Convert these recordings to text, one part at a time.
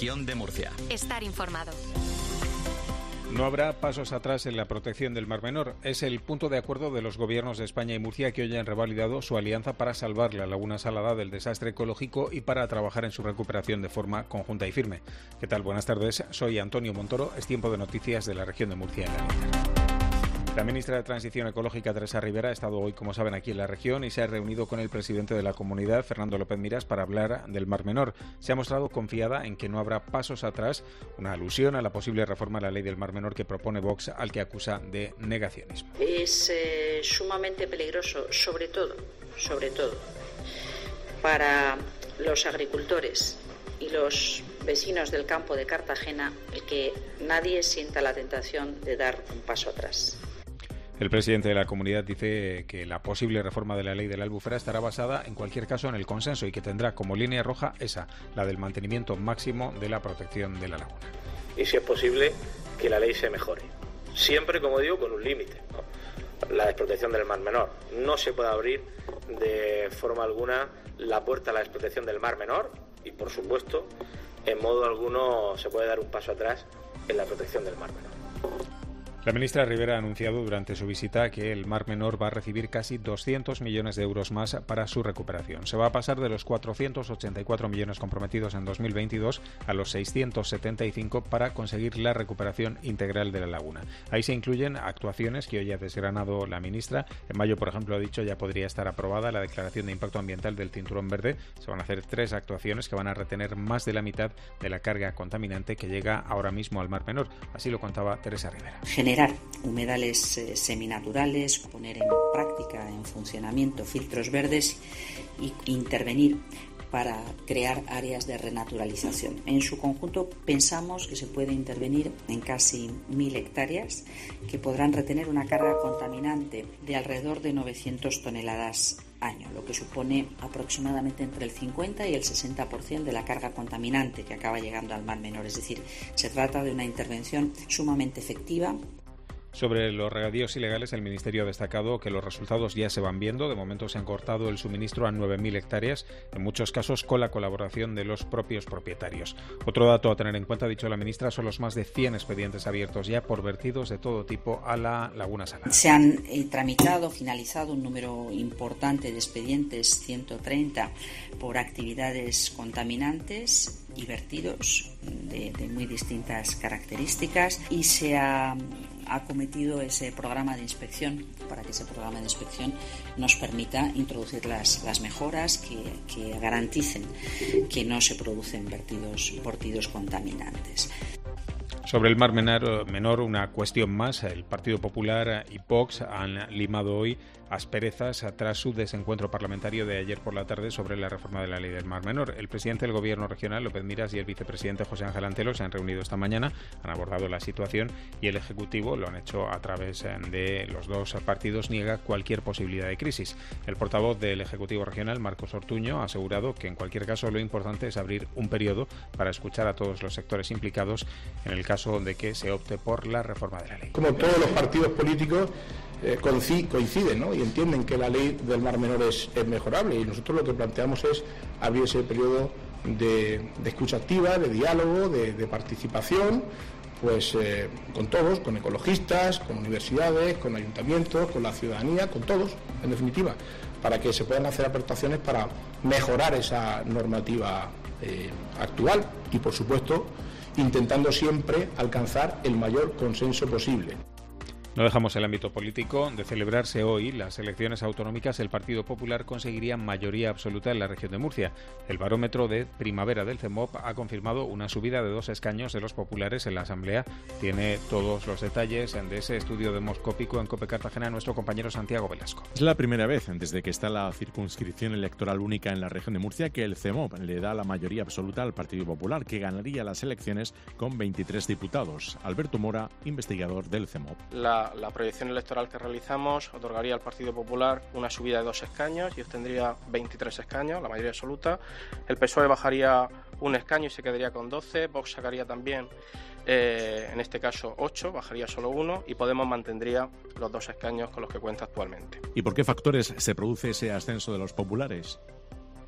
Región de Murcia. Estar informado. No habrá pasos atrás en la protección del Mar Menor. Es el punto de acuerdo de los gobiernos de España y Murcia, que hoy han revalidado su alianza para salvar la laguna salada del desastre ecológico y para trabajar en su recuperación de forma conjunta y firme. ¿Qué tal? Buenas tardes. Soy Antonio Montoro. Es tiempo de noticias de la Región de Murcia en la Linter. La ministra de Transición Ecológica, Teresa Ribera, ha estado hoy, como saben, aquí en la región y se ha reunido con el presidente de la comunidad, Fernando López Miras, para hablar del Mar Menor. Se ha mostrado confiada en que no habrá pasos atrás, una alusión a la posible reforma de la ley del Mar Menor que propone Vox, al que acusa de negacionismo. Es sumamente peligroso, sobre todo, para los agricultores y los vecinos del campo de Cartagena, el que nadie sienta la tentación de dar un paso atrás. El presidente de la comunidad dice que la posible reforma de la ley de la albufera estará basada, en cualquier caso, en el consenso y que tendrá como línea roja esa, la del mantenimiento máximo de la protección de la laguna. Y si es posible, que la ley se mejore. Siempre, como digo, con un límite, ¿no? La desprotección del Mar Menor. No se puede abrir de forma alguna la puerta a la desprotección del Mar Menor y, por supuesto, en modo alguno se puede dar un paso atrás en la protección del Mar Menor. La ministra Ribera ha anunciado durante su visita que el Mar Menor va a recibir casi 200 millones de euros más para su recuperación. Se va a pasar de los 484 millones comprometidos en 2022 a los 675 para conseguir la recuperación integral de la laguna. Ahí se incluyen actuaciones que hoy ha desgranado la ministra. En mayo, por ejemplo, ha dicho ya podría estar aprobada la declaración de impacto ambiental del Cinturón Verde. Se van a hacer 3 actuaciones que van a retener más de la mitad de la carga contaminante que llega ahora mismo al Mar Menor. Así lo contaba Teresa Ribera. Generar humedales seminaturales, poner en práctica, en funcionamiento, filtros verdes e intervenir para crear áreas de renaturalización. En su conjunto pensamos que se puede intervenir en casi 1.000 hectáreas que podrán retener una carga contaminante de alrededor de 900 toneladas año, lo que supone aproximadamente entre el 50 y el 60% de la carga contaminante que acaba llegando al Mar Menor. Es decir, se trata de una intervención sumamente efectiva. Sobre los regadíos ilegales, el Ministerio ha destacado que los resultados ya se van viendo. De momento se han cortado el suministro a 9.000 hectáreas, en muchos casos con la colaboración de los propios propietarios. Otro dato a tener en cuenta, ha dicho la ministra, son los más de 100 expedientes abiertos ya por vertidos de todo tipo a la laguna salada. Se han finalizado un número importante de expedientes, 130, por actividades contaminantes y vertidos de muy distintas características, y se ha acometido ese programa de inspección para que ese programa de inspección nos permita introducir las mejoras que garanticen que no se producen vertidos contaminantes. Sobre el Mar Menor, una cuestión más. El Partido Popular y Vox han limado hoy asperezas tras su desencuentro parlamentario de ayer por la tarde sobre la reforma de la ley del Mar Menor. El presidente del Gobierno regional, López Miras, y el vicepresidente José Ángel Antelo se han reunido esta mañana, han abordado la situación y el Ejecutivo, lo han hecho a través de los dos partidos, niega cualquier posibilidad de crisis. El portavoz del Ejecutivo regional, Marcos Ortuño, ha asegurado que en cualquier caso lo importante es abrir un periodo para escuchar a todos los sectores implicados en el caso de que se opte por la reforma de la ley. Como todos los partidos políticos coinciden, ¿no? Y entienden que la ley del Mar Menor es mejorable, y nosotros lo que planteamos es abrir ese periodo de escucha activa, de diálogo, de participación, pues con todos, con ecologistas, con universidades, con ayuntamientos, con la ciudadanía, con todos, en definitiva, para que se puedan hacer aportaciones para mejorar esa normativa actual y, por supuesto, intentando siempre alcanzar el mayor consenso posible. No dejamos el ámbito político. De celebrarse hoy las elecciones autonómicas, el Partido Popular conseguiría mayoría absoluta en la región de Murcia. El barómetro de primavera del CEMOP ha confirmado una subida de 2 escaños de los populares en la Asamblea. Tiene todos los detalles de ese estudio demoscópico en COPE Cartagena nuestro compañero Santiago Velasco. Es la primera vez desde que está la circunscripción electoral única en la región de Murcia que el CEMOP le da la mayoría absoluta al Partido Popular, que ganaría las elecciones con 23 diputados. Alberto Mora, investigador del CEMOP. La proyección electoral que realizamos otorgaría al Partido Popular una subida de 2 escaños y obtendría 23 escaños, la mayoría absoluta. El PSOE bajaría un escaño y se quedaría con 12. Vox sacaría también, en este caso, 8, bajaría solo 1, y Podemos mantendría los 2 escaños con los que cuenta actualmente. ¿Y por qué factores se produce ese ascenso de los populares?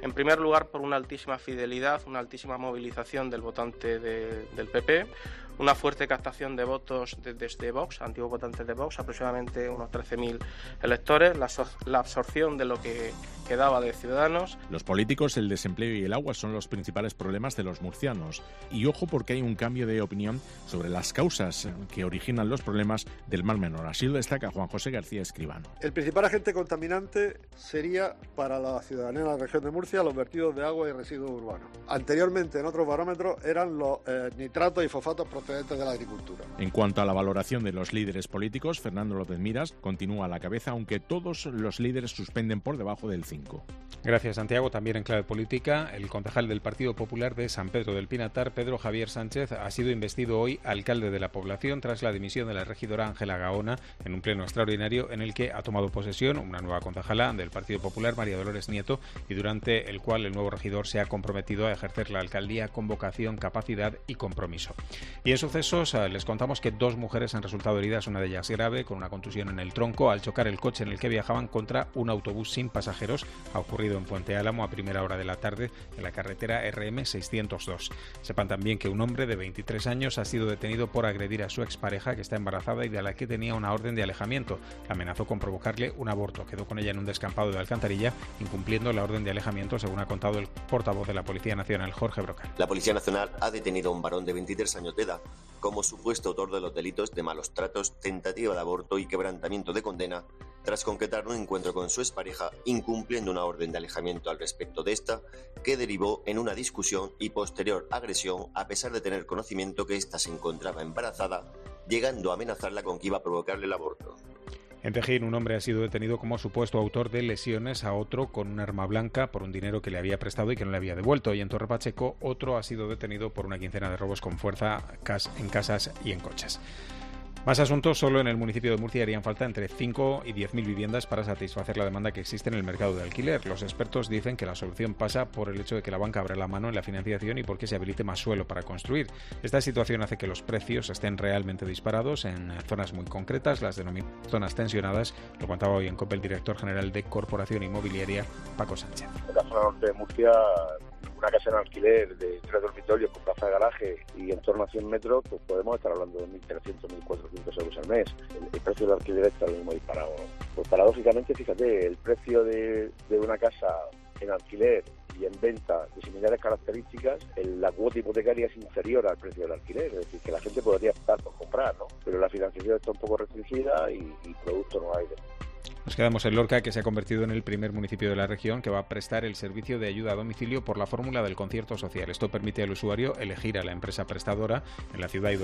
En primer lugar, por una altísima fidelidad, una altísima movilización del votante del PP, una fuerte captación de votos desde Vox, antiguos votantes de Vox, aproximadamente unos 13.000 electores, la absorción de lo que quedaba de Ciudadanos. Los políticos, el desempleo y el agua son los principales problemas de los murcianos. Y ojo, porque hay un cambio de opinión sobre las causas que originan los problemas del Mar Menor. Así lo destaca Juan José García Escribano. El principal agente contaminante sería para la ciudadanía de la región de Murcia los vertidos de agua y residuos urbanos. Anteriormente, en otros barómetros, eran los nitratos y fosfatos procedentes de la agricultura. En cuanto a la valoración de los líderes políticos, Fernando López Miras continúa a la cabeza, aunque todos los líderes suspenden por debajo del 5. Gracias, Santiago. También en clave política, el concejal del Partido Popular de San Pedro del Pinatar, Pedro Javier Sánchez, ha sido investido hoy alcalde de la población tras la dimisión de la regidora Ángela Gaona en un pleno extraordinario en el que ha tomado posesión una nueva concejala del Partido Popular, María Dolores Nieto, y durante el cual el nuevo regidor se ha comprometido a ejercer la alcaldía con vocación, capacidad y compromiso. Y en sucesos les contamos que 2 mujeres han resultado heridas, una de ellas grave, con una contusión en el tronco, al chocar el coche en el que viajaban contra un autobús sin pasajeros. Ha ocurrido en Puente Álamo a primera hora de la tarde en la carretera RM 602. Sepan también que un hombre de 23 años ha sido detenido por agredir a su expareja, que está embarazada y de la que tenía una orden de alejamiento. La amenazó con provocarle un aborto. Quedó con ella en un descampado de Alcantarilla, incumpliendo la orden de alejamiento, según ha contado el portavoz de la Policía Nacional, Jorge Brocal. La Policía Nacional ha detenido a un varón de 23 años de edad como supuesto autor de los delitos de malos tratos, tentativa de aborto y quebrantamiento de condena, tras concretar un encuentro con su expareja, incumpliendo una orden de alejamiento al respecto de esta, que derivó en una discusión y posterior agresión, a pesar de tener conocimiento que ésta se encontraba embarazada, llegando a amenazarla con que iba a provocarle el aborto. En Tejín, un hombre ha sido detenido como supuesto autor de lesiones a otro con un arma blanca por un dinero que le había prestado y que no le había devuelto. Y en Torre Pacheco, otro ha sido detenido por una quincena de robos con fuerza en casas y en coches. Más asuntos. Solo en el municipio de Murcia harían falta entre 5 y 10.000 viviendas para satisfacer la demanda que existe en el mercado de alquiler. Los expertos dicen que la solución pasa por el hecho de que la banca abra la mano en la financiación y porque se habilite más suelo para construir. Esta situación hace que los precios estén realmente disparados en zonas muy concretas, las denominadas zonas tensionadas. Lo contaba hoy en COPE el director general de Corporación Inmobiliaria, Paco Sánchez. En la zona norte de Murcia, una casa en alquiler de 3 dormitorios con plaza de garaje y en torno a 100 metros, pues podemos estar hablando de 1.300, 1.400 euros al mes. El precio del alquiler está lo mismo disparado. Pues paradójicamente, fíjate, el precio de una casa en alquiler y en venta de similares características, la cuota hipotecaria es inferior al precio del alquiler, es decir, que la gente podría optar por comprar, ¿no? Pero la financiación está un poco restringida y producto no hay. Nos quedamos en Lorca, que se ha convertido en el primer municipio de la región que va a prestar el servicio de ayuda a domicilio por la fórmula del concierto social. Esto permite al usuario elegir a la empresa prestadora. En la ciudad hay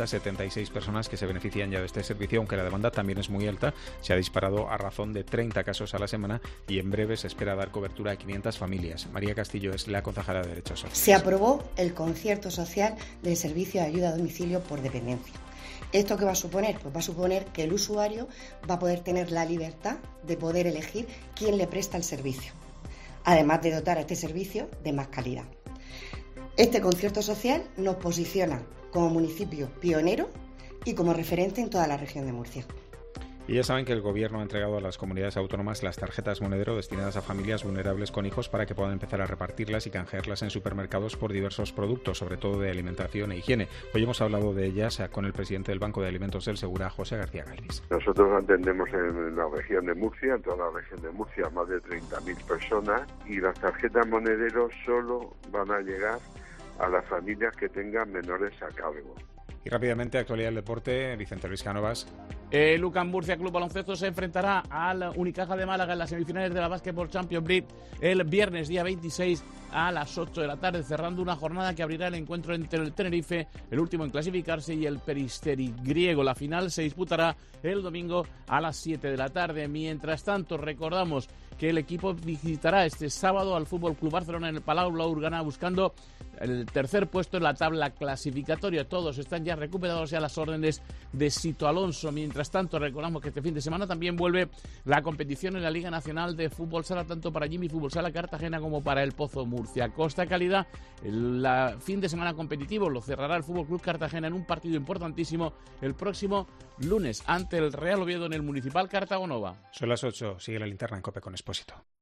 276 personas que se benefician ya de este servicio, aunque la demanda también es muy alta. Se ha disparado a razón de 30 casos a la semana y en breve se espera dar cobertura a 500 familias. María Castillo es la concejala de Derechos Sociales. Se aprobó el concierto social del servicio de ayuda a domicilio por dependencia. ¿Esto qué va a suponer? Pues va a suponer que el usuario va a poder tener la libertad de poder elegir quién le presta el servicio, además de dotar a este servicio de más calidad. Este concierto social nos posiciona como municipio pionero y como referente en toda la región de Murcia. Y ya saben que el Gobierno ha entregado a las comunidades autónomas las tarjetas monedero destinadas a familias vulnerables con hijos para que puedan empezar a repartirlas y canjearlas en supermercados por diversos productos, sobre todo de alimentación e higiene. Hoy hemos hablado de ellas con el presidente del Banco de Alimentos del Segura, José García Galvis. Nosotros atendemos en la región de Murcia, en toda la región de Murcia, más de 30.000 personas y las tarjetas monedero solo van a llegar a las familias que tengan menores a cargo. Y rápidamente, actualidad del deporte, Vicente Luis Cánovas. El UCAM Murcia Club Baloncesto se enfrentará al Unicaja de Málaga en las semifinales de la Basketball Champions League el viernes día 26 a las 8 de la tarde, cerrando una jornada que abrirá el encuentro entre el Tenerife, el último en clasificarse, y el Peristeri griego. La final se disputará el domingo a las 7 de la tarde. Mientras tanto, recordamos que el equipo visitará este sábado al Fútbol Club Barcelona en el Palau Blaugrana buscando el tercer puesto en la tabla clasificatoria. Todos están ya recuperados a las órdenes de Sito Alonso. Mientras tanto, recordamos que este fin de semana también vuelve la competición en la Liga Nacional de Fútbol Sala, tanto para Jimmy Fútbol Sala Cartagena como para el Pozo Murcia. Costa Calidad, el fin de semana competitivo lo cerrará el Fútbol Club Cartagena en un partido importantísimo el próximo lunes ante el Real Oviedo en el Municipal Cartagonova. Son las 8, sigue la linterna en COPE con Expósito.